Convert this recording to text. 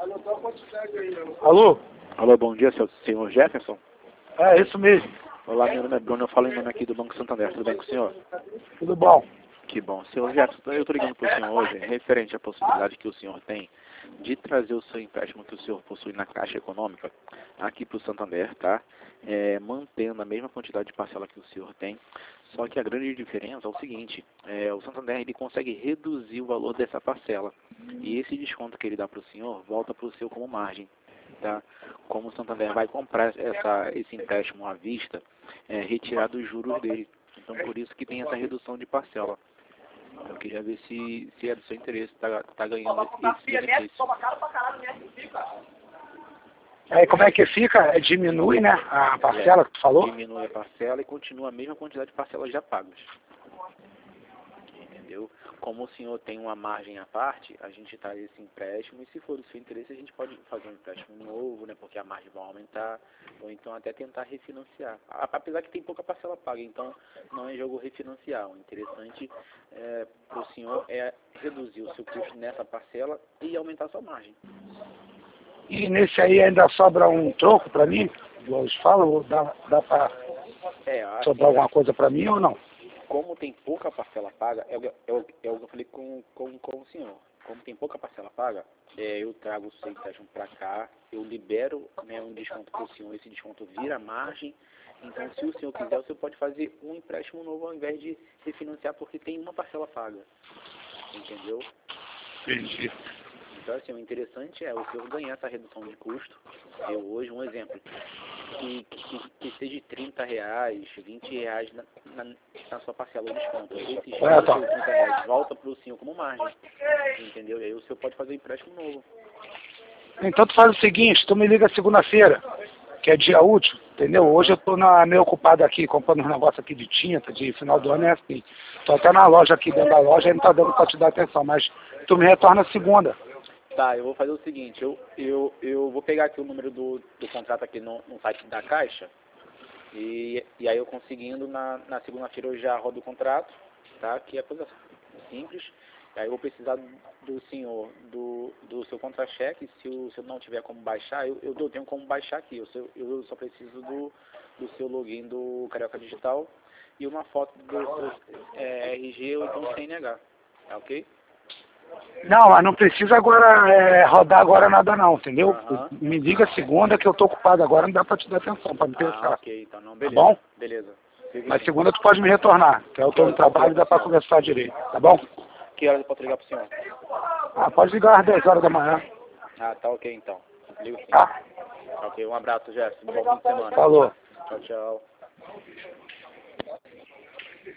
Alô? Alô, bom dia, senhor Jefferson. É, isso mesmo. Olá, meu nome é Bruno, eu falo em nome aqui do Banco Santander. Tudo bem com o senhor? Tudo bom? Que bom. Senhor Jefferson, eu estou ligando para o senhor hoje, referente à possibilidade que o senhor tem de trazer o seu empréstimo que o senhor possui na Caixa Econômica aqui para o Santander, tá? Mantendo a mesma quantidade de parcela que o senhor tem, só que a grande diferença é o seguinte, o Santander ele consegue reduzir o valor dessa parcela, e esse desconto que ele dá para o senhor volta para o senhor como margem. Tá? Como o Santander vai comprar esse empréstimo à vista, retirar dos juros dele. Então, por isso que tem essa redução de parcela. Eu queria ver se é do seu interesse, tá ganhando esse benefício. Aí como é que fica? Diminui, né? A parcela que tu falou? Diminui a parcela e continua a mesma quantidade de parcelas já pagas. Entendeu? Como o senhor tem uma margem à parte, a gente traz esse empréstimo e se for do seu interesse a gente pode fazer um empréstimo novo, né, porque a margem vai aumentar, ou então até tentar refinanciar. Apesar que tem pouca parcela paga, então não é jogo refinanciar. O interessante para o senhor é reduzir o seu custo nessa parcela e aumentar a sua margem. E nesse aí ainda sobra um troco para mim? Eles falam, ou dá para sobrar alguma coisa para mim ou não? Como tem pouca parcela paga, é o que eu falei com o senhor. Como tem pouca parcela paga, eu trago o seu empréstimo para cá, eu libero, né, um desconto para o senhor, esse desconto vira margem. Então, se o senhor quiser, o senhor pode fazer um empréstimo novo ao invés de refinanciar, porque tem uma parcela paga. Entendeu? Entendi. Então, assim, o interessante é o senhor ganhar essa redução de custo. Eu hoje, um exemplo, que seja R$30, R$20 na sua parcela de desconto. Esses R$30 volta para o senhor como margem. Entendeu? E aí o senhor pode fazer um empréstimo novo. Então tu faz o seguinte, tu me liga segunda-feira, que é dia útil, entendeu? Hoje eu tô meio ocupado aqui, comprando uns negócios aqui de tinta, de final do ano é assim. Tô até na loja aqui, dentro da loja, e não tá dando pra te dar atenção, mas tu me retorna segunda. Tá, eu vou fazer o seguinte, eu vou pegar aqui o número do contrato aqui no site da Caixa, e aí eu conseguindo, na segunda-feira eu já rodo o contrato, tá? Que é coisa simples. Aí eu vou precisar do senhor, do seu contra-cheque. Se o senhor não tiver como baixar, eu tenho como baixar aqui. Eu só preciso do seu login do Carioca Digital e uma foto do seu RG ou então CNH, tá ok? Não, mas não precisa agora rodar agora nada não, entendeu? Me liga segunda que eu tô ocupado agora, não dá pra te dar atenção, pra me pensar. Ok, então não, beleza. Tá bom? Beleza. Mas segunda tu pode me retornar, que eu tô no trabalho e dá pra conversar direito, tá bom? Que horas eu posso ligar pro senhor? Pode ligar às 10 horas da manhã. Tá ok então. Ligo sim. Tá? Ok, um abraço, Jefferson. Bom fim de semana. Falou. Tchau, tchau.